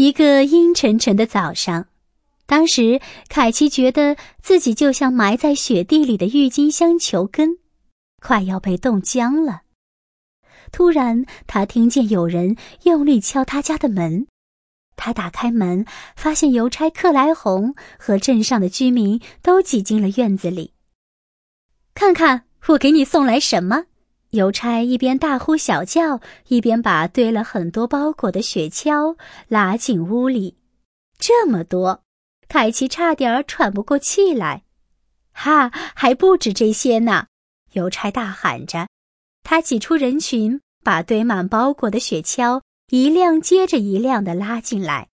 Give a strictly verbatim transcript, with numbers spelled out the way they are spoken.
一个阴沉沉的早上，当时凯奇觉得自己就像埋在雪地里的郁金香球根，快要被冻僵了。突然，他听见有人用力敲他家的门。他打开门，发现邮差克莱红和镇上的居民都挤进了院子里。看看我给你送来什么！邮差一边大呼小叫，一边把堆了很多包裹的雪橇拉进屋里。这么多，凯奇差点喘不过气来。哈，还不止这些呢！邮差大喊着，他挤出人群，把堆满包裹的雪橇一辆接着一辆地拉进来。